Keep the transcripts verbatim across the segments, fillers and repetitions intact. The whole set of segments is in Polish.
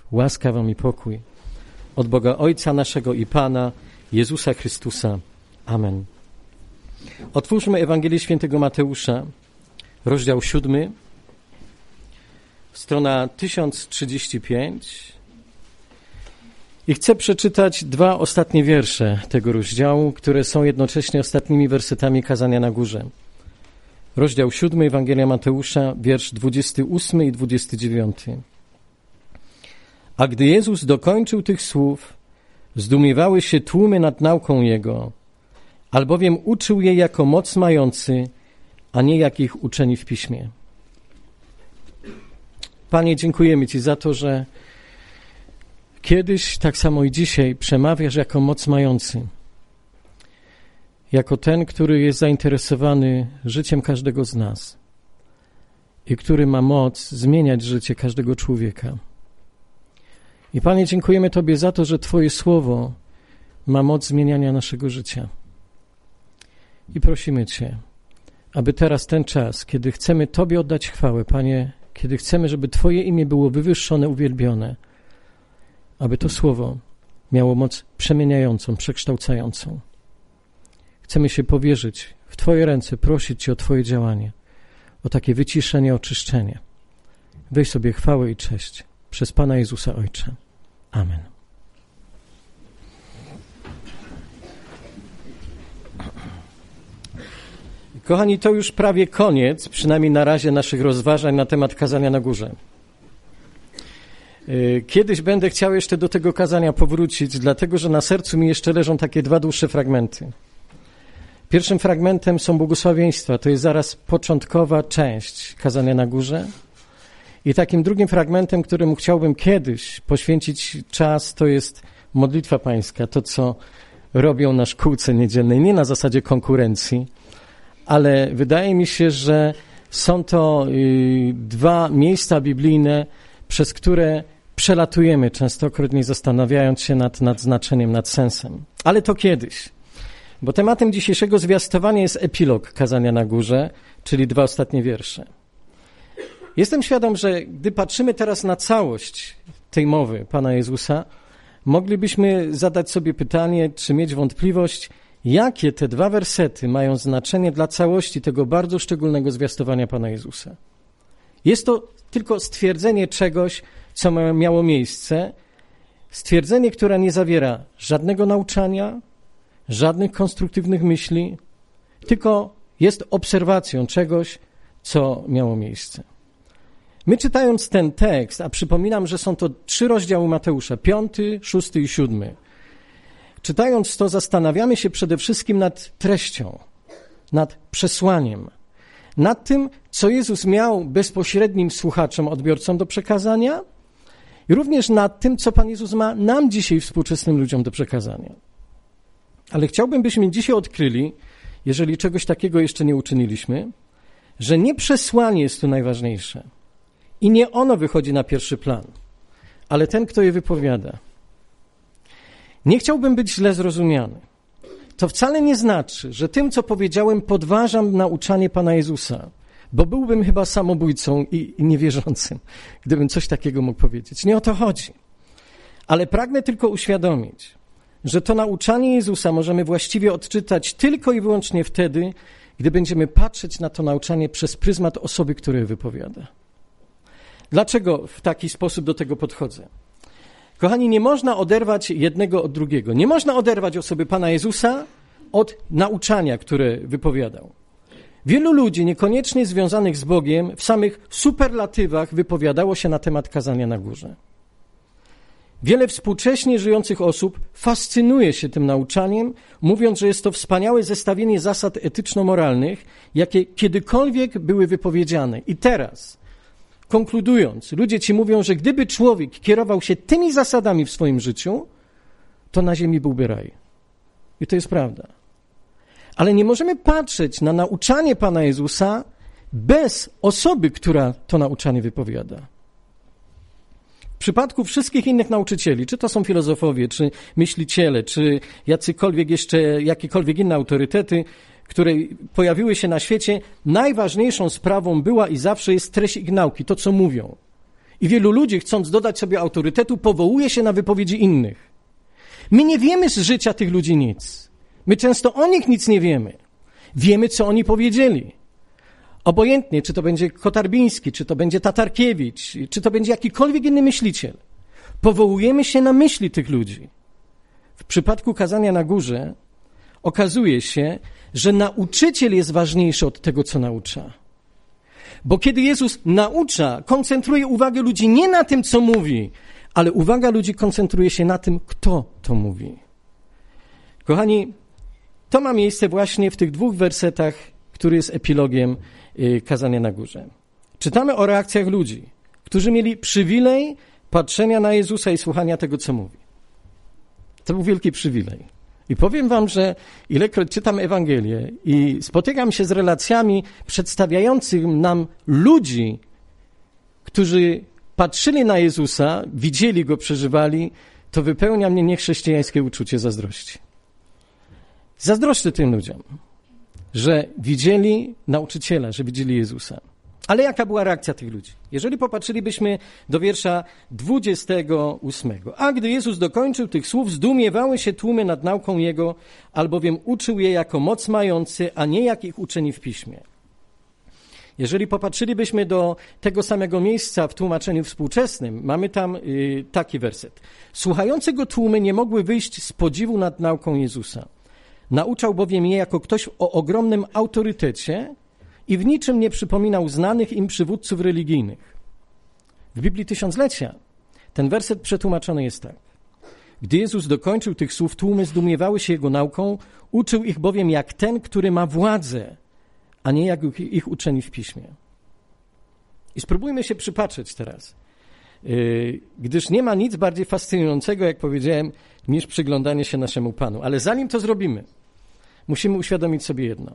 łaska wam i pokój od Boga Ojca naszego i Pana Jezusa Chrystusa. Amen. Otwórzmy Ewangelię Świętego Mateusza, rozdział siódmy, strona tysiąc trzydzieści pięć. I chcę przeczytać dwa ostatnie wiersze tego rozdziału, które są jednocześnie ostatnimi wersetami kazania na górze. Rozdział siódmy, Ewangelia Mateusza, wiersz dwudziesty ósmy i dwudziesty dziewiąty. A gdy Jezus dokończył tych słów, zdumiewały się tłumy nad nauką Jego, albowiem uczył je jako moc mający, a nie jak ich uczeni w Piśmie. Panie, dziękujemy Ci za to, że kiedyś, tak samo i dzisiaj, przemawiasz jako moc mający, jako ten, który jest zainteresowany życiem każdego z nas i który ma moc zmieniać życie każdego człowieka. I Panie, dziękujemy Tobie za to, że Twoje słowo ma moc zmieniania naszego życia. I prosimy Cię, aby teraz ten czas, kiedy chcemy Tobie oddać chwałę, Panie, kiedy chcemy, żeby Twoje imię było wywyższone, uwielbione, aby to słowo miało moc przemieniającą, przekształcającą. Chcemy się powierzyć w Twoje ręce, prosić Cię o Twoje działanie, o takie wyciszenie, oczyszczenie. Weź sobie chwałę i cześć przez Pana Jezusa Ojcze. Amen. Kochani, to już prawie koniec, przynajmniej na razie, naszych rozważań na temat kazania na górze. Kiedyś będę chciał jeszcze do tego kazania powrócić, dlatego że na sercu mi jeszcze leżą takie dwa dłuższe fragmenty. Pierwszym fragmentem są błogosławieństwa, to jest zaraz początkowa część kazania na górze. I takim drugim fragmentem, któremu chciałbym kiedyś poświęcić czas, to jest modlitwa pańska, to co robią na szkółce niedzielnej, nie na zasadzie konkurencji, ale wydaje mi się, że są to y, dwa miejsca biblijne, przez które przelatujemy częstokroć, nie zastanawiając się nad, nad znaczeniem, nad sensem. Ale to kiedyś, bo tematem dzisiejszego zwiastowania jest epilog kazania na górze, czyli dwa ostatnie wiersze. Jestem świadom, że gdy patrzymy teraz na całość tej mowy Pana Jezusa, moglibyśmy zadać sobie pytanie, czy mieć wątpliwość, jakie te dwa wersety mają znaczenie dla całości tego bardzo szczególnego zwiastowania Pana Jezusa. Jest to tylko stwierdzenie czegoś, co miało miejsce, stwierdzenie, które nie zawiera żadnego nauczania, żadnych konstruktywnych myśli, tylko jest obserwacją czegoś, co miało miejsce. My czytając ten tekst, a przypominam, że są to trzy rozdziały Mateusza, piąty, szósty i siódmy, czytając to zastanawiamy się przede wszystkim nad treścią, nad przesłaniem, nad tym, co Jezus miał bezpośrednim słuchaczom, odbiorcom do przekazania i również nad tym, co Pan Jezus ma nam dzisiaj, współczesnym ludziom, do przekazania. Ale chciałbym, byśmy dzisiaj odkryli, jeżeli czegoś takiego jeszcze nie uczyniliśmy, że nie przesłanie jest tu najważniejsze i nie ono wychodzi na pierwszy plan, ale ten, kto je wypowiada. Nie chciałbym być źle zrozumiany. To wcale nie znaczy, że tym, co powiedziałem, podważam nauczanie Pana Jezusa, bo byłbym chyba samobójcą i, i niewierzącym, gdybym coś takiego mógł powiedzieć. Nie o to chodzi. Ale pragnę tylko uświadomić, że to nauczanie Jezusa możemy właściwie odczytać tylko i wyłącznie wtedy, gdy będziemy patrzeć na to nauczanie przez pryzmat osoby, która je wypowiada. Dlaczego w taki sposób do tego podchodzę? Kochani, nie można oderwać jednego od drugiego. Nie można oderwać osoby Pana Jezusa od nauczania, które wypowiadał. Wielu ludzi niekoniecznie związanych z Bogiem w samych superlatywach wypowiadało się na temat kazania na górze. Wiele współcześnie żyjących osób fascynuje się tym nauczaniem, mówiąc, że jest to wspaniałe zestawienie zasad etyczno-moralnych, jakie kiedykolwiek były wypowiedziane. I teraz, konkludując, ludzie ci mówią, że gdyby człowiek kierował się tymi zasadami w swoim życiu, to na ziemi byłby raj. I to jest prawda. Ale nie możemy patrzeć na nauczanie Pana Jezusa bez osoby, która to nauczanie wypowiada. W przypadku wszystkich innych nauczycieli, czy to są filozofowie, czy myśliciele, czy jacykolwiek jeszcze, jakiekolwiek inne autorytety, które pojawiły się na świecie, najważniejszą sprawą była i zawsze jest treść ich nauki, to co mówią. I wielu ludzi, chcąc dodać sobie autorytetu, powołuje się na wypowiedzi innych. My nie wiemy z życia tych ludzi nic. My często o nich nic nie wiemy. Wiemy, co oni powiedzieli. Obojętnie, czy to będzie Kotarbiński, czy to będzie Tatarkiewicz, czy to będzie jakikolwiek inny myśliciel. Powołujemy się na myśli tych ludzi. W przypadku kazania na górze okazuje się, że nauczyciel jest ważniejszy od tego, co naucza. Bo kiedy Jezus naucza, koncentruje uwagę ludzi nie na tym, co mówi, ale uwaga ludzi koncentruje się na tym, kto to mówi. Kochani, to ma miejsce właśnie w tych dwóch wersetach, który jest epilogiem y, kazania na górze. Czytamy o reakcjach ludzi, którzy mieli przywilej patrzenia na Jezusa i słuchania tego, co mówi. To był wielki przywilej. I powiem wam, że ilekroć czytam Ewangelię i spotykam się z relacjami przedstawiających nam ludzi, którzy patrzyli na Jezusa, widzieli Go, przeżywali, to wypełnia mnie niechrześcijańskie uczucie zazdrości. Zazdroszczę tym ludziom, że widzieli nauczyciela, że widzieli Jezusa. Ale jaka była reakcja tych ludzi? Jeżeli popatrzylibyśmy do wiersza dwudziestego ósmego. A gdy Jezus dokończył tych słów, zdumiewały się tłumy nad nauką Jego, albowiem uczył je jako moc mający, a nie jak ich uczeni w Piśmie. Jeżeli popatrzylibyśmy do tego samego miejsca w tłumaczeniu współczesnym, mamy tam y, taki werset. Słuchające Go tłumy nie mogły wyjść z podziwu nad nauką Jezusa. Nauczał bowiem je jako ktoś o ogromnym autorytecie i w niczym nie przypominał znanych im przywódców religijnych. W Biblii Tysiąclecia ten werset przetłumaczony jest tak. Gdy Jezus dokończył tych słów, tłumy zdumiewały się Jego nauką, uczył ich bowiem jak ten, który ma władzę, a nie jak ich uczeni w Piśmie. I spróbujmy się przypatrzeć teraz, yy, gdyż nie ma nic bardziej fascynującego, jak powiedziałem, niż przyglądanie się naszemu Panu. Ale zanim to zrobimy, musimy uświadomić sobie jedno.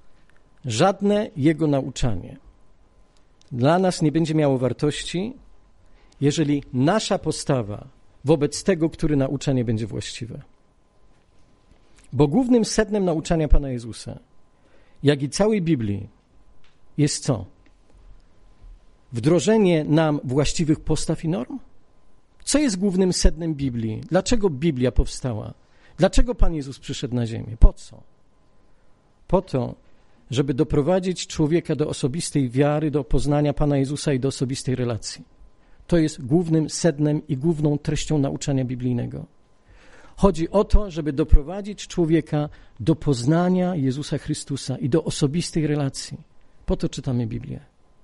Żadne Jego nauczanie dla nas nie będzie miało wartości, jeżeli nasza postawa wobec tego, który naucza, nie będzie właściwa. Bo głównym sednem nauczania Pana Jezusa, jak i całej Biblii, jest co? Wdrożenie nam właściwych postaw i norm? Co jest głównym sednem Biblii? Dlaczego Biblia powstała? Dlaczego Pan Jezus przyszedł na ziemię? Po co? Po to, żeby doprowadzić człowieka do osobistej wiary, do poznania Pana Jezusa i do osobistej relacji. To jest głównym sednem i główną treścią nauczania biblijnego. Chodzi o to, żeby doprowadzić człowieka do poznania Jezusa Chrystusa i do osobistej relacji. Po to czytamy Biblię.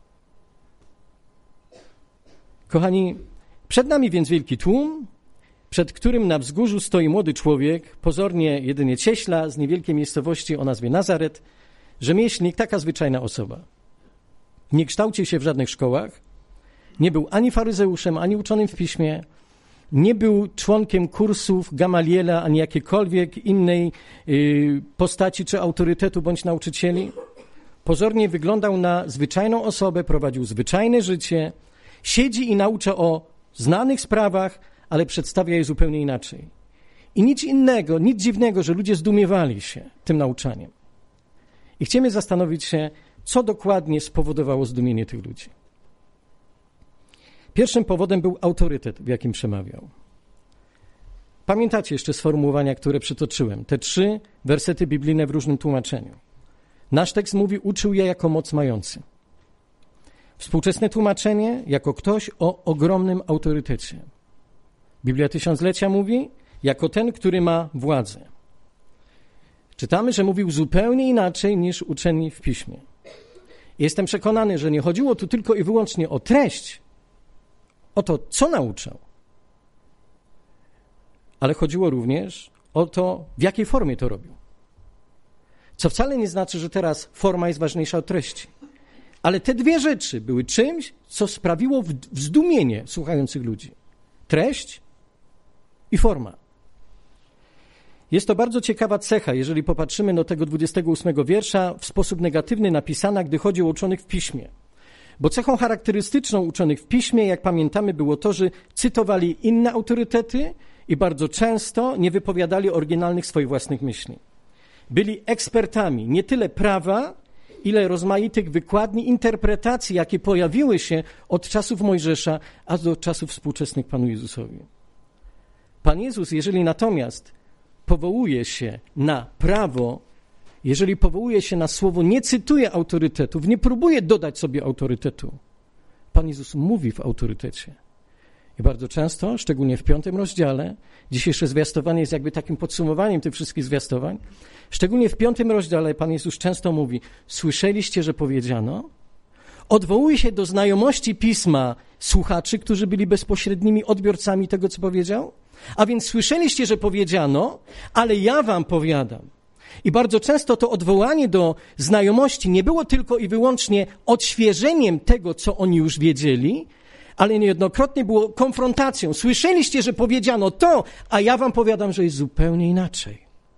Kochani, przed nami więc wielki tłum, przed którym na wzgórzu stoi młody człowiek, pozornie jedynie cieśla z niewielkiej miejscowości o nazwie Nazaret, rzemieślnik, taka zwyczajna osoba. Nie kształcił się w żadnych szkołach, nie był ani faryzeuszem, ani uczonym w piśmie, nie był członkiem kursów Gamaliela, ani jakiejkolwiek innej y, postaci czy autorytetu bądź nauczycieli. Pozornie wyglądał na zwyczajną osobę, prowadził zwyczajne życie, siedzi i naucza o znanych sprawach, ale przedstawia je zupełnie inaczej. I nic innego, nic dziwnego, że ludzie zdumiewali się tym nauczaniem. I chcemy zastanowić się, co dokładnie spowodowało zdumienie tych ludzi. Pierwszym powodem był autorytet, w jakim przemawiał. Pamiętacie jeszcze sformułowania, które przytoczyłem, te trzy wersety biblijne w różnym tłumaczeniu. Nasz tekst mówi, uczył je jako moc mający. Współczesne tłumaczenie, jako ktoś o ogromnym autorytecie. Biblia Tysiąclecia mówi, jako ten, który ma władzę. Czytamy, że mówił zupełnie inaczej niż uczeni w Piśmie. Jestem przekonany, że nie chodziło tu tylko i wyłącznie o treść, o to, co nauczał, ale chodziło również o to, w jakiej formie to robił. Co wcale nie znaczy, że teraz forma jest ważniejsza od treści. Ale te dwie rzeczy były czymś, co sprawiło zdumienie słuchających ludzi. Treść i forma. Jest to bardzo ciekawa cecha, jeżeli popatrzymy do tego dwudziestego ósmego wiersza, w sposób negatywny napisana, gdy chodzi o uczonych w Piśmie. Bo cechą charakterystyczną uczonych w Piśmie, jak pamiętamy, było to, że cytowali inne autorytety i bardzo często nie wypowiadali oryginalnych swoich własnych myśli. Byli ekspertami nie tyle prawa, ile rozmaitych wykładni, interpretacji, jakie pojawiły się od czasów Mojżesza, aż do czasów współczesnych Panu Jezusowi. Pan Jezus, jeżeli natomiast powołuje się na prawo, jeżeli powołuje się na słowo, nie cytuje autorytetów, nie próbuje dodać sobie autorytetu. Pan Jezus mówi w autorytecie. I bardzo często, szczególnie w piątym rozdziale, dzisiejsze zwiastowanie jest jakby takim podsumowaniem tych wszystkich zwiastowań, szczególnie w piątym rozdziale Pan Jezus często mówi: słyszeliście, że powiedziano? Odwołuje się do znajomości Pisma słuchaczy, którzy byli bezpośrednimi odbiorcami tego, co powiedział. A więc słyszeliście, że powiedziano, ale ja wam powiadam. I bardzo często to odwołanie do znajomości nie było tylko i wyłącznie odświeżeniem tego, co oni już wiedzieli, ale niejednokrotnie było konfrontacją. Słyszeliście, że powiedziano to, a ja wam powiadam, że jest zupełnie inaczej.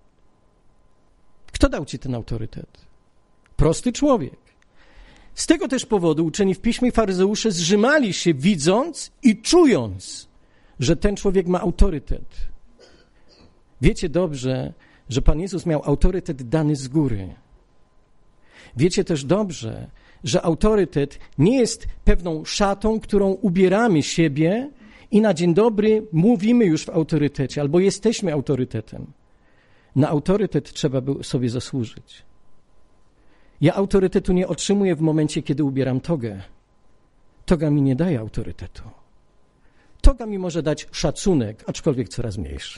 Kto dał ci ten autorytet? Prosty człowiek. Z tego też powodu uczeni w Piśmie faryzeusze zżymali się, widząc i czując, że ten człowiek ma autorytet. Wiecie dobrze, że Pan Jezus miał autorytet dany z góry. Wiecie też dobrze, że autorytet nie jest pewną szatą, którą ubieramy siebie i na dzień dobry mówimy już w autorytecie, albo jesteśmy autorytetem. Na autorytet trzeba by sobie zasłużyć. Ja autorytetu nie otrzymuję w momencie, kiedy ubieram togę. Toga mi nie daje autorytetu. Toga mi może dać szacunek, aczkolwiek coraz mniejszy.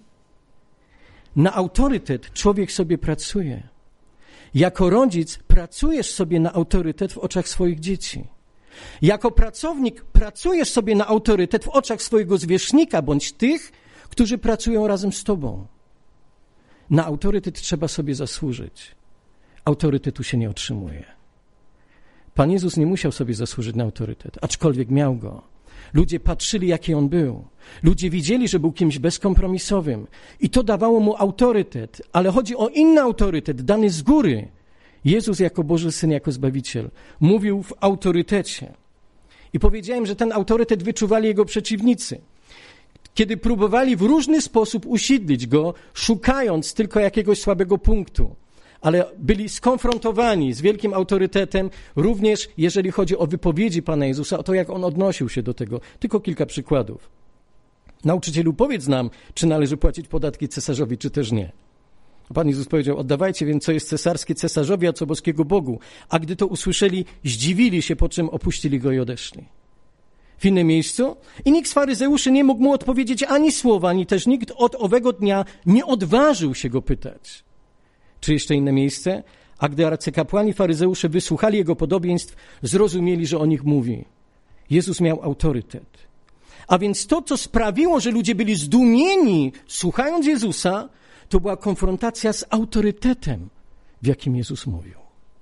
Na autorytet człowiek sobie pracuje. Jako rodzic pracujesz sobie na autorytet w oczach swoich dzieci. Jako pracownik pracujesz sobie na autorytet w oczach swojego zwierzchnika bądź tych, którzy pracują razem z tobą. Na autorytet trzeba sobie zasłużyć. Autorytetu się nie otrzymuje. Pan Jezus nie musiał sobie zasłużyć na autorytet, aczkolwiek miał go. Ludzie patrzyli, jaki on był. Ludzie widzieli, że był kimś bezkompromisowym i to dawało mu autorytet, ale chodzi o inny autorytet, dany z góry. Jezus jako Boży Syn, jako Zbawiciel, mówił w autorytecie. I powiedziałem, że ten autorytet wyczuwali jego przeciwnicy. Kiedy próbowali w różny sposób usidlić go, szukając tylko jakiegoś słabego punktu, ale byli skonfrontowani z wielkim autorytetem, również jeżeli chodzi o wypowiedzi Pana Jezusa, o to, jak On odnosił się do tego. Tylko kilka przykładów. Nauczycielu, powiedz nam, czy należy płacić podatki cesarzowi, czy też nie. Pan Jezus powiedział: oddawajcie więc, co jest cesarskie cesarzowi, a co boskiego Bogu. A gdy to usłyszeli, zdziwili się, po czym opuścili go i odeszli. W innym miejscu: i nikt z faryzeuszy nie mógł mu odpowiedzieć ani słowa, ani też nikt od owego dnia nie odważył się go pytać. Czy jeszcze inne miejsce? A gdy arcykapłani faryzeusze wysłuchali jego podobieństw, zrozumieli, że o nich mówi. Jezus miał autorytet. A więc to, co sprawiło, że ludzie byli zdumieni, słuchając Jezusa, to była konfrontacja z autorytetem, w jakim Jezus mówił.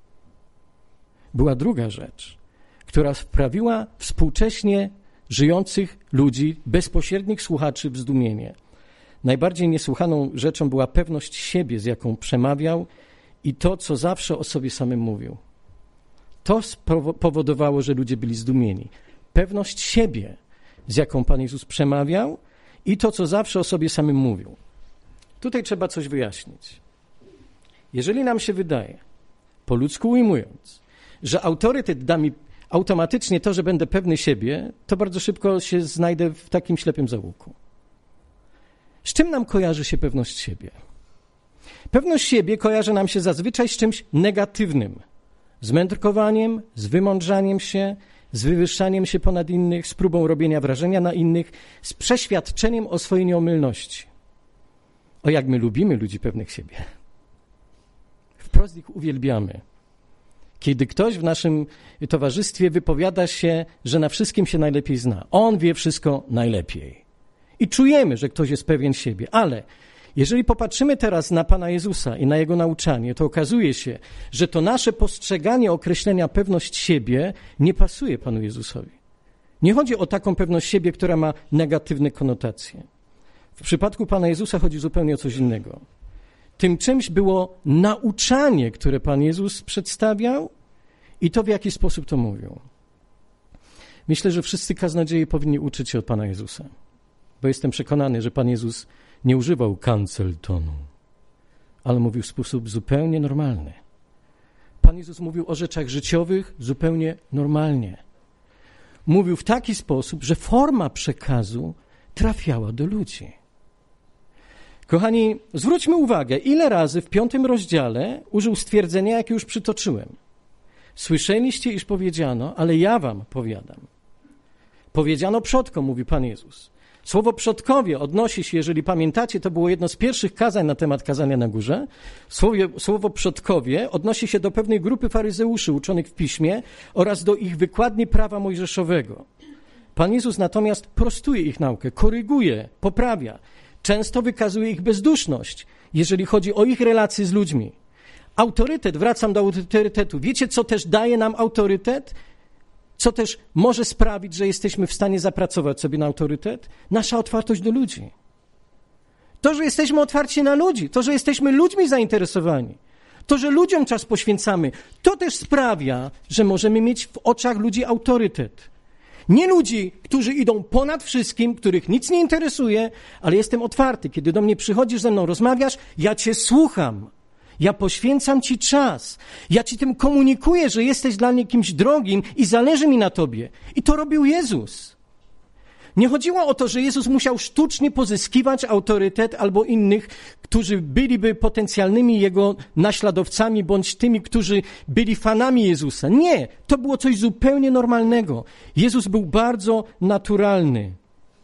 Była druga rzecz, która wprawiła współcześnie żyjących ludzi, bezpośrednich słuchaczy w zdumienie. Najbardziej niesłychaną rzeczą była pewność siebie, z jaką przemawiał i to, co zawsze o sobie samym mówił. To powodowało, że ludzie byli zdumieni. Pewność siebie, z jaką Pan Jezus przemawiał i to, co zawsze o sobie samym mówił. Tutaj trzeba coś wyjaśnić. Jeżeli nam się wydaje, po ludzku ujmując, że autorytet da mi automatycznie to, że będę pewny siebie, to bardzo szybko się znajdę w takim ślepym zaułku. Z czym nam kojarzy się pewność siebie? Pewność siebie kojarzy nam się zazwyczaj z czymś negatywnym. Z mędrkowaniem, z wymądrzaniem się, z wywyższaniem się ponad innych, z próbą robienia wrażenia na innych, z przeświadczeniem o swojej nieomylności. O, jak my lubimy ludzi pewnych siebie. Wprost ich uwielbiamy. Kiedy ktoś w naszym towarzystwie wypowiada się, że na wszystkim się najlepiej zna. On wie wszystko najlepiej. I czujemy, że ktoś jest pewien siebie. Ale jeżeli popatrzymy teraz na Pana Jezusa i na Jego nauczanie, to okazuje się, że to nasze postrzeganie określenia pewność siebie nie pasuje Panu Jezusowi. Nie chodzi o taką pewność siebie, która ma negatywne konotacje. W przypadku Pana Jezusa chodzi zupełnie o coś innego. Tym czymś było nauczanie, które Pan Jezus przedstawiał i to, w jaki sposób to mówił. Myślę, że wszyscy kaznodzieje powinni uczyć się od Pana Jezusa, bo jestem przekonany, że Pan Jezus nie używał cancel tonu, ale mówił w sposób zupełnie normalny. Pan Pan Jezus mówił o rzeczach życiowych zupełnie normalnie. Mówił w taki sposób, że forma przekazu trafiała do ludzi. Kochani, zwróćmy uwagę, ile razy w piątym rozdziale użył stwierdzenia, jakie już przytoczyłem. Słyszeliście, iż powiedziano, ale ja wam powiadam. Powiedziano przodkom, mówi Pan Jezus. Słowo przodkowie odnosi się, jeżeli pamiętacie, to było jedno z pierwszych kazań na temat kazania na górze. Słowo, słowo przodkowie odnosi się do pewnej grupy faryzeuszy uczonych w piśmie oraz do ich wykładni prawa mojżeszowego. Pan Jezus natomiast prostuje ich naukę, koryguje, poprawia. Często wykazuje ich bezduszność, jeżeli chodzi o ich relacje z ludźmi. Autorytet, wracam do autorytetu. Wiecie, co też daje nam autorytet? Co też może sprawić, że jesteśmy w stanie zapracować sobie na autorytet? Nasza otwartość do ludzi. To, że jesteśmy otwarci na ludzi, to, że jesteśmy ludźmi zainteresowani, to, że ludziom czas poświęcamy, to też sprawia, że możemy mieć w oczach ludzi autorytet. Nie ludzi, którzy idą ponad wszystkim, których nic nie interesuje, ale jestem otwarty. Kiedy do mnie przychodzisz, ze mną rozmawiasz, ja cię słucham. Ja poświęcam ci czas. Ja ci tym komunikuję, że jesteś dla mnie kimś drogim i zależy mi na tobie. I to robił Jezus. Nie chodziło o to, że Jezus musiał sztucznie pozyskiwać autorytet albo innych, którzy byliby potencjalnymi Jego naśladowcami bądź tymi, którzy byli fanami Jezusa. Nie, to było coś zupełnie normalnego. Jezus był bardzo naturalny.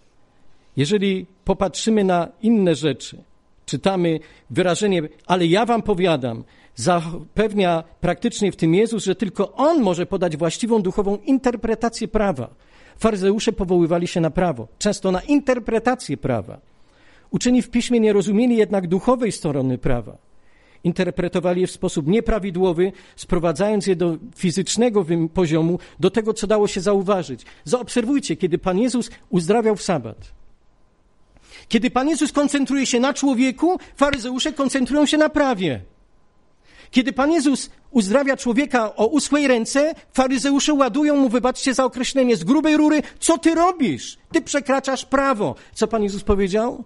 Jeżeli popatrzymy na inne rzeczy, czytamy wyrażenie, ale ja wam powiadam, zapewnia praktycznie w tym Jezus, że tylko On może podać właściwą duchową interpretację prawa. Faryzeusze powoływali się na prawo, często na interpretację prawa. Uczeni w piśmie nie rozumieli jednak duchowej strony prawa. Interpretowali je w sposób nieprawidłowy, sprowadzając je do fizycznego poziomu, do tego, co dało się zauważyć. Zaobserwujcie, kiedy Pan Jezus uzdrawiał w sabat. Kiedy Pan Jezus koncentruje się na człowieku, faryzeusze koncentrują się na prawie. Kiedy Pan Jezus uzdrawia człowieka o uschłej ręce, faryzeusze ładują mu, wybaczcie za określenie, z grubej rury, co ty robisz? Ty przekraczasz prawo. Co Pan Jezus powiedział?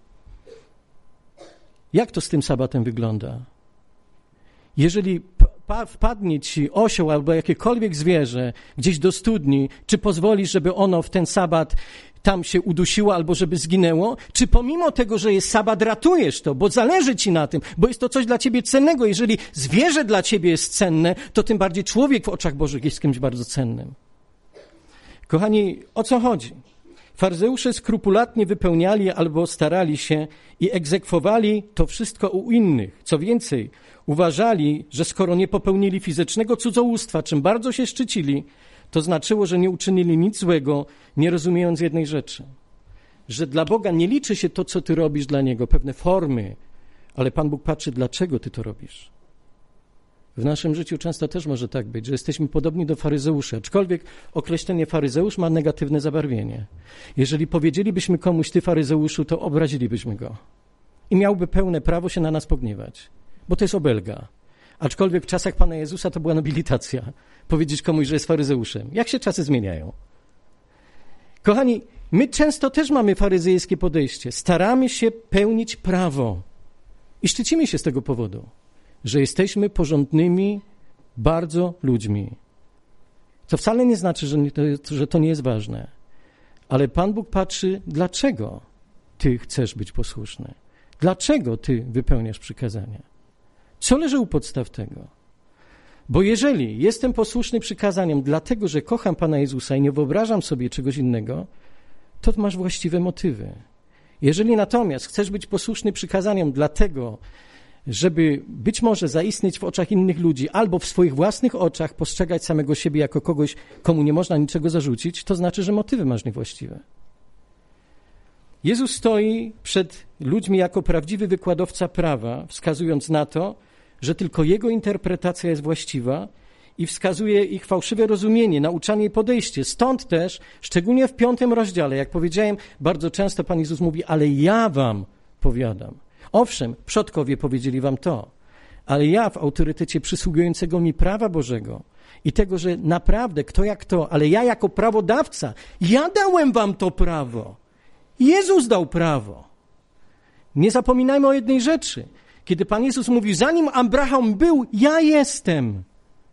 Jak to z tym sabatem wygląda? Jeżeli pa- wpadnie ci osioł albo jakiekolwiek zwierzę gdzieś do studni, czy pozwolisz, żeby ono w ten sabat tam się udusiło albo żeby zginęło? Czy pomimo tego, że jest sabat, ratujesz to, bo zależy ci na tym, bo jest to coś dla ciebie cennego. Jeżeli zwierzę dla ciebie jest cenne, to tym bardziej człowiek w oczach Bożych jest kimś bardzo cennym. Kochani, o co chodzi? Faryzeusze skrupulatnie wypełniali albo starali się i egzekwowali to wszystko u innych. Co więcej, uważali, że skoro nie popełnili fizycznego cudzołóstwa, czym bardzo się szczycili, to znaczyło, że nie uczynili nic złego, nie rozumiejąc jednej rzeczy. Że dla Boga nie liczy się to, co ty robisz dla Niego, pewne formy, ale Pan Bóg patrzy, dlaczego ty to robisz. W naszym życiu często też może tak być, że jesteśmy podobni do faryzeuszy, aczkolwiek określenie faryzeusz ma negatywne zabarwienie. Jeżeli powiedzielibyśmy komuś, ty faryzeuszu, to obrazilibyśmy go. I miałby pełne prawo się na nas pogniewać, bo to jest obelga. Aczkolwiek w czasach Pana Jezusa to była nobilitacja. Powiedzieć komuś, że jest faryzeuszem. Jak się czasy zmieniają? Kochani, my często też mamy faryzejskie podejście. Staramy się pełnić prawo. I szczycimy się z tego powodu, że jesteśmy porządnymi bardzo ludźmi. To wcale nie znaczy, że to, że to nie jest ważne. Ale Pan Bóg patrzy, dlaczego ty chcesz być posłuszny? Dlaczego ty wypełniasz przykazania? Co leży u podstaw tego? Bo jeżeli jestem posłuszny przykazaniom dlatego, że kocham Pana Jezusa i nie wyobrażam sobie czegoś innego, to masz właściwe motywy. Jeżeli natomiast chcesz być posłuszny przykazaniom dlatego, żeby być może zaistnieć w oczach innych ludzi albo w swoich własnych oczach postrzegać samego siebie jako kogoś, komu nie można niczego zarzucić, to znaczy, że motywy masz niewłaściwe. Jezus stoi przed ludźmi jako prawdziwy wykładowca prawa, wskazując na to, że tylko Jego interpretacja jest właściwa i wskazuje ich fałszywe rozumienie, nauczanie i podejście. Stąd też, szczególnie w piątym rozdziale, jak powiedziałem, bardzo często Pan Jezus mówi, ale ja wam powiadam. Owszem, przodkowie powiedzieli wam to, ale ja w autorytecie przysługującego mi prawa Bożego i tego, że naprawdę kto jak to, ale ja jako prawodawca, ja dałem wam to prawo. Jezus dał prawo. Nie zapominajmy o jednej rzeczy. Kiedy Pan Jezus mówi, zanim Abraham był, ja jestem.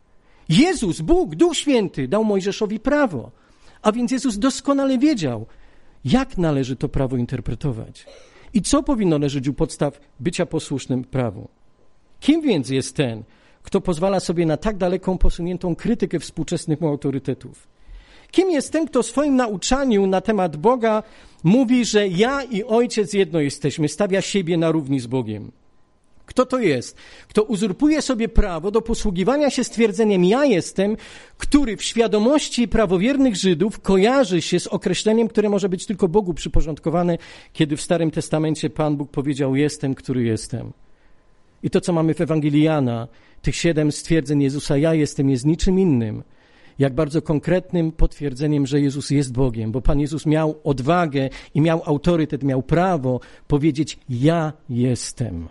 Jezus, Bóg, Duch Święty dał Mojżeszowi prawo, a więc Jezus doskonale wiedział, jak należy to prawo interpretować i co powinno leżeć u podstaw bycia posłusznym prawu. Kim więc jest ten, kto pozwala sobie na tak daleką posuniętą krytykę współczesnych mu autorytetów? Kim jest ten, kto w swoim nauczaniu na temat Boga mówi, że ja i Ojciec jedno jesteśmy, stawia siebie na równi z Bogiem? Kto to jest? Kto uzurpuje sobie prawo do posługiwania się stwierdzeniem ja jestem, który w świadomości prawowiernych Żydów kojarzy się z określeniem, które może być tylko Bogu przyporządkowane, kiedy w Starym Testamencie Pan Bóg powiedział jestem, który jestem. I to, co mamy w Ewangelii Jana, tych siedem stwierdzeń Jezusa ja jestem, jest niczym innym, jak bardzo konkretnym potwierdzeniem, że Jezus jest Bogiem, bo Pan Jezus miał odwagę i miał autorytet, miał prawo powiedzieć ja jestem.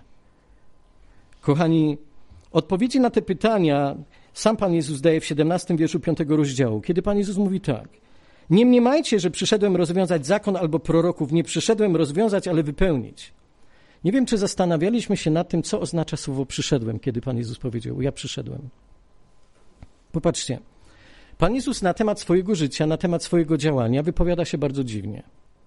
Kochani, odpowiedzi na te pytania sam Pan Jezus daje w siedemnastym wierszu piątego rozdziału, kiedy Pan Jezus mówi tak. Nie mniemajcie, że przyszedłem rozwiązać zakon albo proroków. Nie przyszedłem rozwiązać, ale wypełnić. Nie wiem, czy zastanawialiśmy się nad tym, co oznacza słowo przyszedłem, kiedy Pan Jezus powiedział, ja przyszedłem. Popatrzcie, Pan Jezus na temat swojego życia, na temat swojego działania wypowiada się bardzo dziwnie.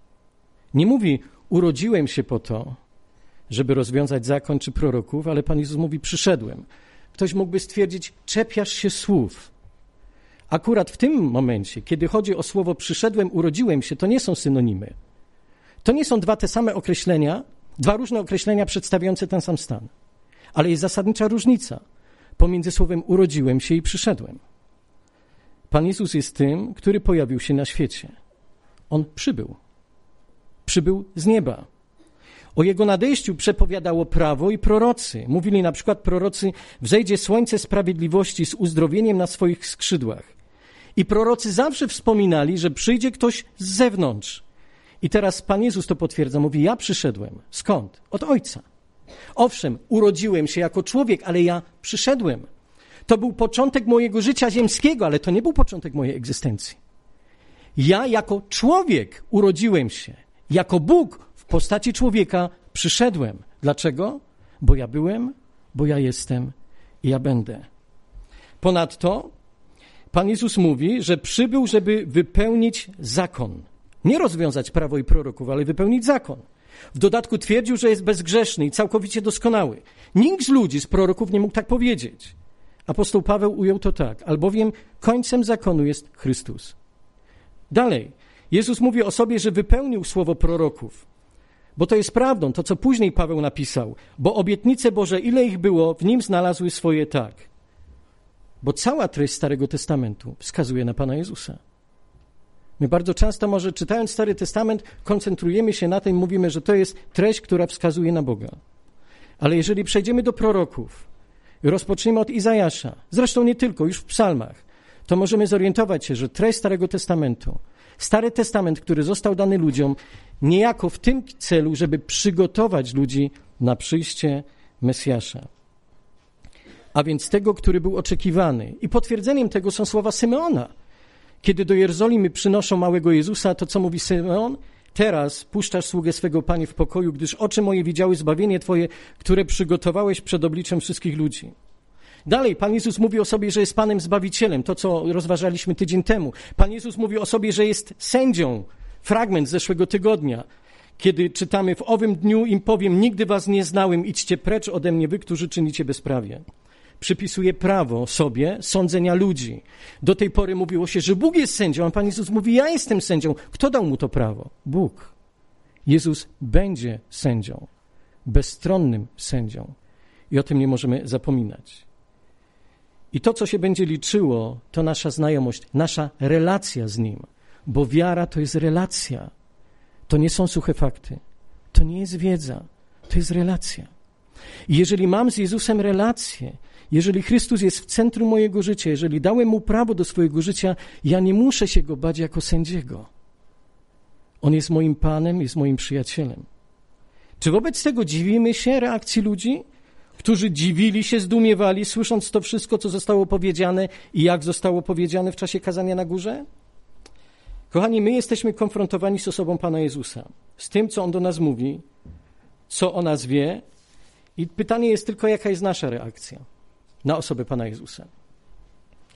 Nie mówi, urodziłem się po to, żeby rozwiązać zakon czy proroków, ale Pan Jezus mówi, przyszedłem. Ktoś mógłby stwierdzić, czepiasz się słów. Akurat w tym momencie, kiedy chodzi o słowo przyszedłem, urodziłem się, to nie są synonimy. To nie są dwa te same określenia, dwa różne określenia przedstawiające ten sam stan. Ale jest zasadnicza różnica pomiędzy słowem urodziłem się i przyszedłem. Pan Jezus jest tym, który pojawił się na świecie. On przybył. Przybył z nieba. O Jego nadejściu przepowiadało prawo i prorocy. Mówili na przykład prorocy, wzejdzie słońce sprawiedliwości z uzdrowieniem na swoich skrzydłach. I prorocy zawsze wspominali, że przyjdzie ktoś z zewnątrz. I teraz Pan Jezus to potwierdza, mówi, ja przyszedłem. Skąd? Od Ojca. Owszem, urodziłem się jako człowiek, ale ja przyszedłem. To był początek mojego życia ziemskiego, ale to nie był początek mojej egzystencji. Ja jako człowiek urodziłem się. Jako Bóg w postaci człowieka przyszedłem. Dlaczego? Bo ja byłem, bo ja jestem i ja będę. Ponadto Pan Jezus mówi, że przybył, żeby wypełnić zakon. Nie rozwiązać prawo i proroków, ale wypełnić zakon. W dodatku twierdził, że jest bezgrzeszny i całkowicie doskonały. Nikt z ludzi, z proroków nie mógł tak powiedzieć. Apostoł Paweł ujął to tak, albowiem końcem zakonu jest Chrystus. Dalej, Jezus mówi o sobie, że wypełnił słowo proroków, bo to jest prawdą, to co później Paweł napisał, bo obietnice Boże, ile ich było, w nim znalazły swoje tak. Bo cała treść Starego Testamentu wskazuje na Pana Jezusa. My bardzo często może czytając Stary Testament koncentrujemy się na tym, mówimy, że to jest treść, która wskazuje na Boga. Ale jeżeli przejdziemy do proroków i rozpoczniemy od Izajasza, zresztą nie tylko, już w psalmach, to możemy zorientować się, że treść Starego Testamentu, Stary Testament, który został dany ludziom, niejako w tym celu, żeby przygotować ludzi na przyjście Mesjasza. A więc tego, który był oczekiwany. I potwierdzeniem tego są słowa Symeona. Kiedy do Jerozolimy przynoszą małego Jezusa, to co mówi Symeon? Teraz puszczasz sługę swego, Panie, w pokoju, gdyż oczy moje widziały zbawienie Twoje, które przygotowałeś przed obliczem wszystkich ludzi. Dalej, Pan Jezus mówi o sobie, że jest Panem Zbawicielem, to co rozważaliśmy tydzień temu. Pan Jezus mówi o sobie, że jest sędzią. Fragment z zeszłego tygodnia, kiedy czytamy, w owym dniu im powiem, nigdy was nie znałem, idźcie precz ode mnie, wy, którzy czynicie bezprawie. Przypisuje prawo sobie sądzenia ludzi. Do tej pory mówiło się, że Bóg jest sędzią, a Pan Jezus mówi, ja jestem sędzią. Kto dał mu to prawo? Bóg. Jezus będzie sędzią, bezstronnym sędzią. I o tym nie możemy zapominać. I to, co się będzie liczyło, to nasza znajomość, nasza relacja z Nim. Bo wiara to jest relacja. To nie są suche fakty. To nie jest wiedza. To jest relacja. I jeżeli mam z Jezusem relację, jeżeli Chrystus jest w centrum mojego życia, jeżeli dałem Mu prawo do swojego życia, ja nie muszę się Go bać jako sędziego. On jest moim Panem, jest moim przyjacielem. Czy wobec tego dziwimy się reakcji ludzi, którzy dziwili się, zdumiewali, słysząc to wszystko, co zostało powiedziane i jak zostało powiedziane w czasie kazania na górze? Kochani, my jesteśmy konfrontowani z osobą Pana Jezusa, z tym, co On do nas mówi, co o nas wie i pytanie jest tylko, jaka jest nasza reakcja na osobę Pana Jezusa.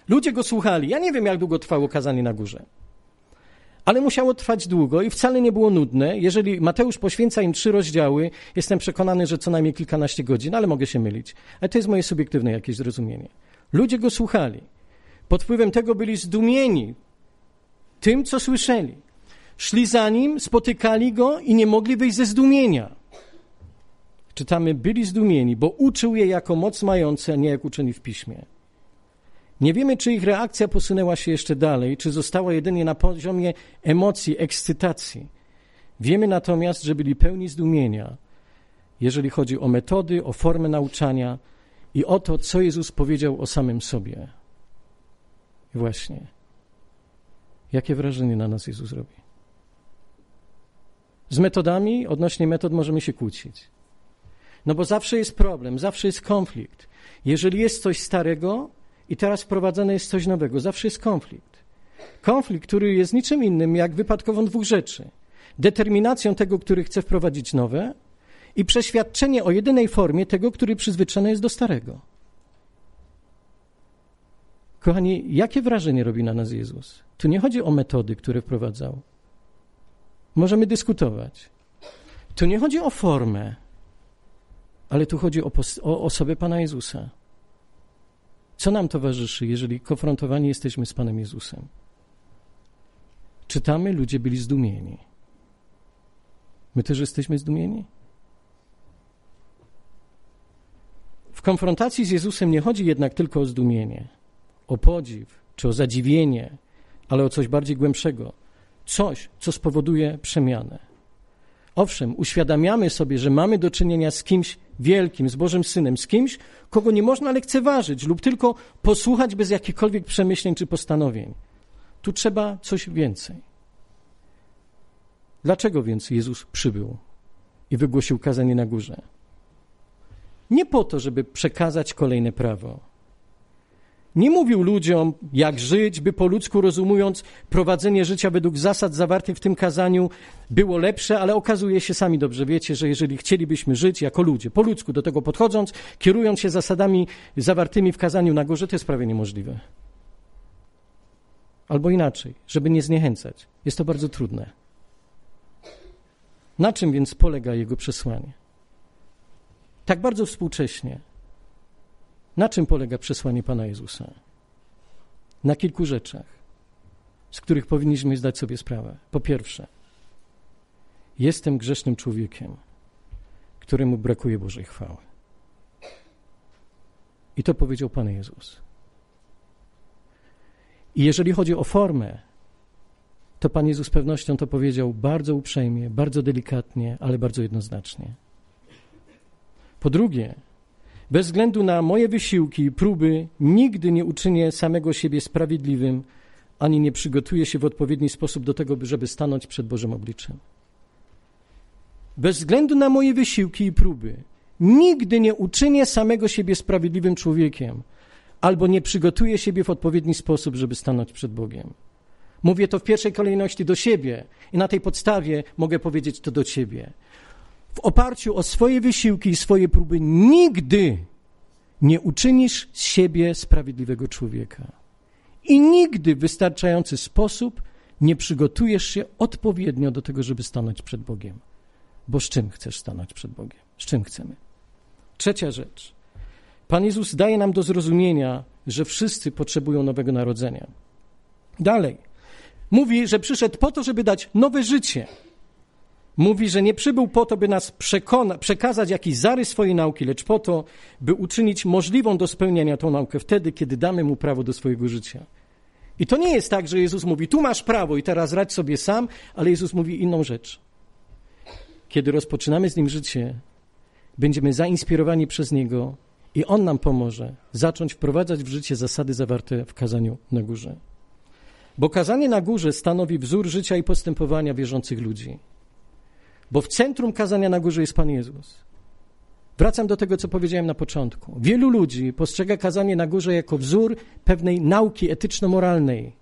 Ludzie go słuchali. Ja nie wiem, jak długo trwało kazanie na górze. Ale musiało trwać długo i wcale nie było nudne. Jeżeli Mateusz poświęca im trzy rozdziały, jestem przekonany, że co najmniej kilkanaście godzin, ale mogę się mylić. Ale to jest moje subiektywne jakieś zrozumienie. Ludzie go słuchali. Pod wpływem tego byli zdumieni tym, co słyszeli. Szli za nim, spotykali go i nie mogli wyjść ze zdumienia. Czytamy, byli zdumieni, bo uczył je jako moc mający, a nie jak uczeni w piśmie. Nie wiemy, czy ich reakcja posunęła się jeszcze dalej, czy została jedynie na poziomie emocji, ekscytacji. Wiemy natomiast, że byli pełni zdumienia, jeżeli chodzi o metody, o formę nauczania i o to, co Jezus powiedział o samym sobie. I właśnie, jakie wrażenie na nas Jezus robi? Z metodami, odnośnie metod możemy się kłócić. No bo zawsze jest problem, zawsze jest konflikt. Jeżeli jest coś starego i teraz wprowadzane jest coś nowego, zawsze jest konflikt. Konflikt, który jest niczym innym jak wypadkową dwóch rzeczy. Determinacją tego, który chce wprowadzić nowe i przeświadczenie o jedynej formie tego, który przyzwyczajony jest do starego. Kochani, jakie wrażenie robi na nas Jezus? Tu nie chodzi o metody, które wprowadzał. Możemy dyskutować. Tu nie chodzi o formę, ale tu chodzi o, pos- o osobę Pana Jezusa. Co nam towarzyszy, jeżeli konfrontowani jesteśmy z Panem Jezusem? Czytamy, ludzie byli zdumieni. My też jesteśmy zdumieni? W konfrontacji z Jezusem nie chodzi jednak tylko o zdumienie, o podziw czy o zadziwienie, ale o coś bardziej głębszego. Coś, co spowoduje przemianę. Owszem, uświadamiamy sobie, że mamy do czynienia z kimś wielkim, z Bożym Synem, z kimś, kogo nie można lekceważyć lub tylko posłuchać bez jakichkolwiek przemyśleń czy postanowień. Tu trzeba coś więcej. Dlaczego więc Jezus przybył i wygłosił kazanie na górze? Nie po to, żeby przekazać kolejne prawo. Nie mówił ludziom, jak żyć, by po ludzku rozumując prowadzenie życia według zasad zawartych w tym kazaniu było lepsze, ale okazuje się, sami dobrze wiecie, że jeżeli chcielibyśmy żyć jako ludzie, po ludzku do tego podchodząc, kierując się zasadami zawartymi w kazaniu na górze, to jest prawie niemożliwe. Albo inaczej, żeby nie zniechęcać. Jest to bardzo trudne. Na czym więc polega jego przesłanie? Tak bardzo współcześnie. Na czym polega przesłanie Pana Jezusa? Na kilku rzeczach, z których powinniśmy zdać sobie sprawę. Po pierwsze, jestem grzesznym człowiekiem, któremu brakuje Bożej chwały. I to powiedział Pan Jezus. I jeżeli chodzi o formę, to Pan Jezus z pewnością to powiedział bardzo uprzejmie, bardzo delikatnie, ale bardzo jednoznacznie. Po drugie, bez względu na moje wysiłki i próby nigdy nie uczynię samego siebie sprawiedliwym, ani nie przygotuję się w odpowiedni sposób do tego, żeby stanąć przed Bożym obliczem. Bez względu na moje wysiłki i próby nigdy nie uczynię samego siebie sprawiedliwym człowiekiem, albo nie przygotuję siebie w odpowiedni sposób, żeby stanąć przed Bogiem. Mówię to w pierwszej kolejności do siebie i na tej podstawie mogę powiedzieć to do ciebie. W oparciu o swoje wysiłki i swoje próby nigdy nie uczynisz z siebie sprawiedliwego człowieka. I nigdy w wystarczający sposób nie przygotujesz się odpowiednio do tego, żeby stanąć przed Bogiem. Bo z czym chcesz stanąć przed Bogiem? Z czym chcemy? Trzecia rzecz. Pan Jezus daje nam do zrozumienia, że wszyscy potrzebują nowego narodzenia. Dalej. Mówi, że przyszedł po to, żeby dać nowe życie. Mówi, że nie przybył po to, by nas przekona, przekazać jakiś zarys swojej nauki, lecz po to, by uczynić możliwą do spełnienia tą naukę wtedy, kiedy damy mu prawo do swojego życia. I to nie jest tak, że Jezus mówi, tu masz prawo i teraz radź sobie sam, ale Jezus mówi inną rzecz. Kiedy rozpoczynamy z Nim życie, będziemy zainspirowani przez Niego i On nam pomoże zacząć wprowadzać w życie zasady zawarte w kazaniu na górze. Bo kazanie na górze stanowi wzór życia i postępowania wierzących ludzi. Bo w centrum kazania na górze jest Pan Jezus. Wracam do tego, co powiedziałem na początku. Wielu ludzi postrzega kazanie na górze jako wzór pewnej nauki etyczno-moralnej.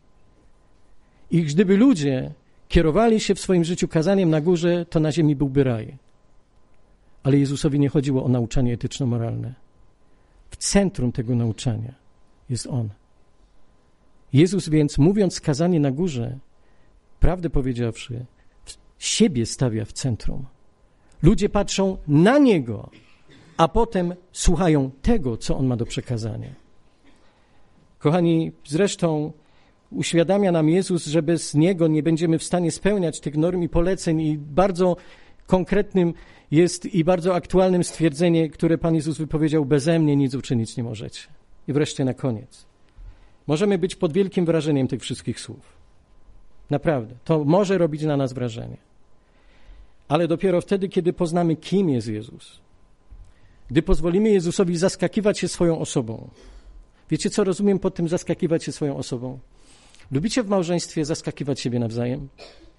I gdyby ludzie kierowali się w swoim życiu kazaniem na górze, to na ziemi byłby raj. Ale Jezusowi nie chodziło o nauczanie etyczno-moralne. W centrum tego nauczania jest On. Jezus więc, mówiąc kazanie na górze, prawdę powiedziawszy, siebie stawia w centrum. Ludzie patrzą na Niego, a potem słuchają tego, co On ma do przekazania. Kochani, zresztą uświadamia nam Jezus, że bez Niego nie będziemy w stanie spełniać tych norm i poleceń i bardzo konkretnym jest i bardzo aktualnym stwierdzenie, które Pan Jezus wypowiedział: beze mnie nic uczynić nie możecie. I wreszcie na koniec. Możemy być pod wielkim wrażeniem tych wszystkich słów. Naprawdę. To może robić na nas wrażenie. Ale dopiero wtedy, kiedy poznamy, kim jest Jezus. Gdy pozwolimy Jezusowi zaskakiwać się swoją osobą. Wiecie, co rozumiem pod tym zaskakiwać się swoją osobą? Lubicie w małżeństwie zaskakiwać siebie nawzajem?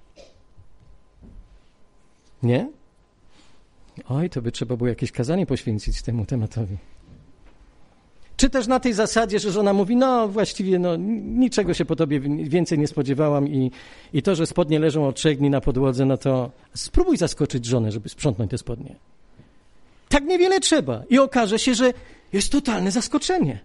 Nie? Oj, to by trzeba było jakieś kazanie poświęcić temu tematowi. Czy też na tej zasadzie, że żona mówi, no właściwie no, niczego się po tobie więcej nie spodziewałam i, i to, że spodnie leżą od trzech dni na podłodze, no to spróbuj zaskoczyć żonę, żeby sprzątnąć te spodnie. Tak niewiele trzeba i okaże się, że jest totalne zaskoczenie.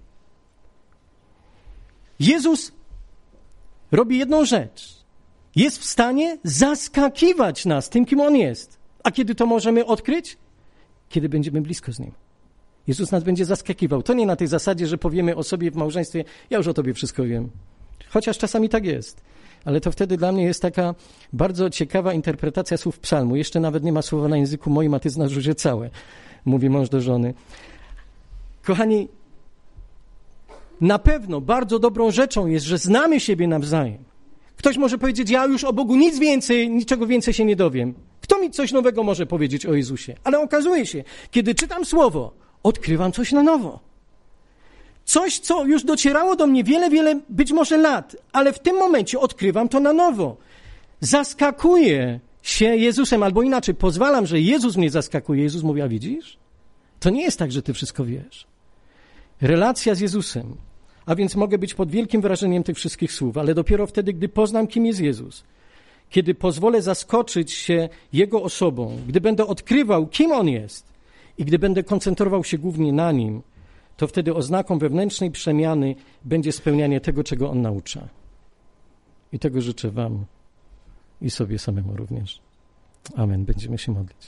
Jezus robi jedną rzecz. Jest w stanie zaskakiwać nas tym, kim On jest. A kiedy to możemy odkryć? Kiedy będziemy blisko z Nim. Jezus nas będzie zaskakiwał. To nie na tej zasadzie, że powiemy o sobie w małżeństwie, ja już o tobie wszystko wiem. Chociaż czasami tak jest. Ale to wtedy dla mnie jest taka bardzo ciekawa interpretacja słów psalmu. Jeszcze nawet nie ma słowa na języku moim, a ty znasz już je całe. Mówi mąż do żony. Kochani, na pewno bardzo dobrą rzeczą jest, że znamy siebie nawzajem. Ktoś może powiedzieć, ja już o Bogu nic więcej, niczego więcej się nie dowiem. Kto mi coś nowego może powiedzieć o Jezusie? Ale okazuje się, kiedy czytam słowo, odkrywam coś na nowo. Coś, co już docierało do mnie wiele, wiele, być może lat, ale w tym momencie odkrywam to na nowo. Zaskakuję się Jezusem, albo inaczej, pozwalam, że Jezus mnie zaskakuje. Jezus mówi, a widzisz? To nie jest tak, że ty wszystko wiesz. Relacja z Jezusem, a więc mogę być pod wielkim wrażeniem tych wszystkich słów, ale dopiero wtedy, gdy poznam, kim jest Jezus, kiedy pozwolę zaskoczyć się Jego osobą, gdy będę odkrywał, kim On jest i gdy będę koncentrował się głównie na Nim, to wtedy oznaką wewnętrznej przemiany będzie spełnianie tego, czego On naucza. I tego życzę wam i sobie samemu również. Amen. Będziemy się modlić.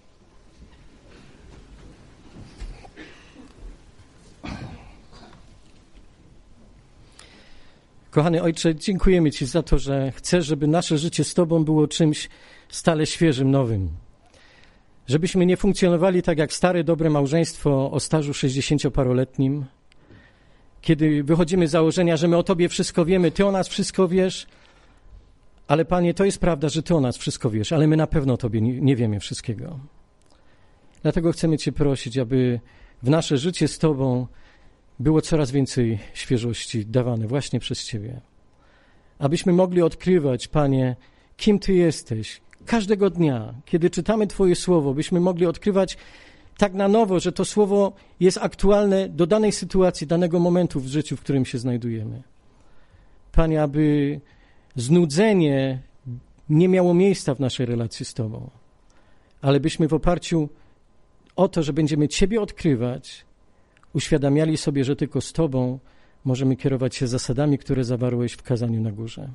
Kochany Ojcze, dziękujemy Ci za to, że chcesz, żeby nasze życie z Tobą było czymś stale świeżym, nowym. Żebyśmy nie funkcjonowali tak jak stare, dobre małżeństwo o stażu sześćdziesięcioparoletnim, kiedy wychodzimy z założenia, że my o Tobie wszystko wiemy, Ty o nas wszystko wiesz, ale Panie, to jest prawda, że Ty o nas wszystko wiesz, ale my na pewno o Tobie nie, nie wiemy wszystkiego. Dlatego chcemy Cię prosić, aby w nasze życie z Tobą było coraz więcej świeżości dawane właśnie przez Ciebie. Abyśmy mogli odkrywać, Panie, kim Ty jesteś. Każdego dnia, kiedy czytamy Twoje słowo, byśmy mogli odkrywać tak na nowo, że to słowo jest aktualne do danej sytuacji, danego momentu w życiu, w którym się znajdujemy. Panie, aby znudzenie nie miało miejsca w naszej relacji z Tobą, ale byśmy w oparciu o to, że będziemy Ciebie odkrywać, uświadamiali sobie, że tylko z Tobą możemy kierować się zasadami, które zawarłeś w kazaniu na górze.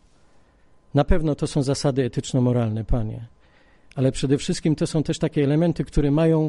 Na pewno to są zasady etyczno-moralne, Panie, ale przede wszystkim to są też takie elementy, które mają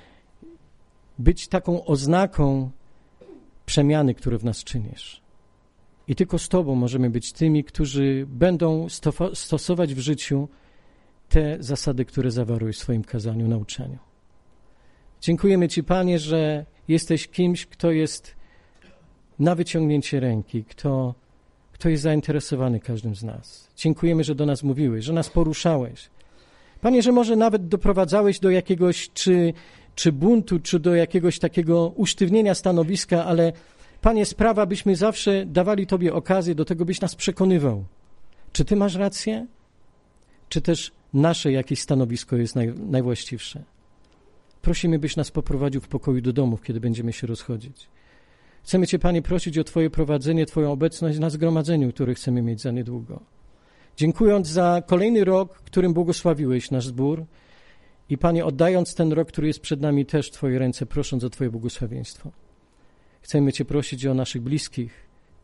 być taką oznaką przemiany, które w nas czynisz. I tylko z Tobą możemy być tymi, którzy będą stofo- stosować w życiu te zasady, które zawarłeś w swoim kazaniu, nauczaniu. Dziękujemy Ci, Panie, że jesteś kimś, kto jest na wyciągnięcie ręki, kto, kto jest zainteresowany każdym z nas. Dziękujemy, że do nas mówiłeś, że nas poruszałeś. Panie, że może nawet doprowadzałeś do jakiegoś czy, czy buntu, czy do jakiegoś takiego usztywnienia stanowiska, ale Panie, sprawa, byśmy zawsze dawali Tobie okazję do tego, byś nas przekonywał. Czy Ty masz rację? Czy też nasze jakieś stanowisko jest naj, najwłaściwsze? Prosimy, byś nas poprowadził w pokoju do domów, kiedy będziemy się rozchodzić. Chcemy Cię, Panie, prosić o Twoje prowadzenie, Twoją obecność na zgromadzeniu, które chcemy mieć za niedługo. Dziękując za kolejny rok, którym błogosławiłeś nasz zbór i, Panie, oddając ten rok, który jest przed nami, też w Twoje ręce, prosząc o Twoje błogosławieństwo. Chcemy Cię prosić o naszych bliskich,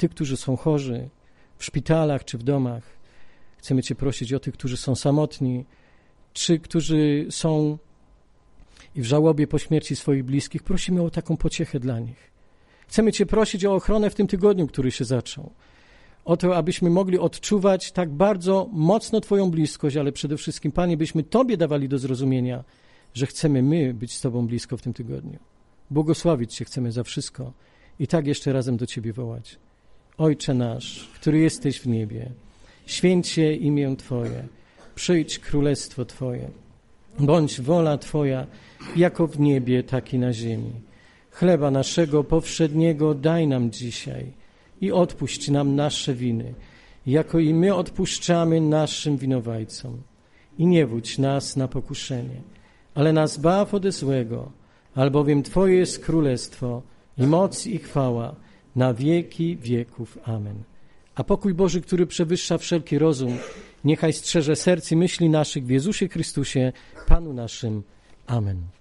tych, którzy są chorzy, w szpitalach czy w domach. Chcemy Cię prosić o tych, którzy są samotni, czy którzy są i w żałobie po śmierci swoich bliskich. Prosimy o taką pociechę dla nich. Chcemy Cię prosić o ochronę w tym tygodniu, który się zaczął. O to, abyśmy mogli odczuwać tak bardzo mocno Twoją bliskość, ale przede wszystkim, Panie, byśmy Tobie dawali do zrozumienia, że chcemy my być z Tobą blisko w tym tygodniu. Błogosławić Cię chcemy za wszystko i tak jeszcze razem do Ciebie wołać. Ojcze nasz, który jesteś w niebie, święć się imię Twoje, przyjdź królestwo Twoje, bądź wola Twoja, jako w niebie, tak i na ziemi. Chleba naszego powszedniego daj nam dzisiaj i odpuść nam nasze winy, jako i my odpuszczamy naszym winowajcom. I nie wódź nas na pokuszenie, ale nas zbaw ode złego, albowiem Twoje jest królestwo i moc i chwała na wieki wieków. Amen. A pokój Boży, który przewyższa wszelki rozum, niechaj strzeże serc i myśli naszych w Jezusie Chrystusie, Panu naszym. Amen.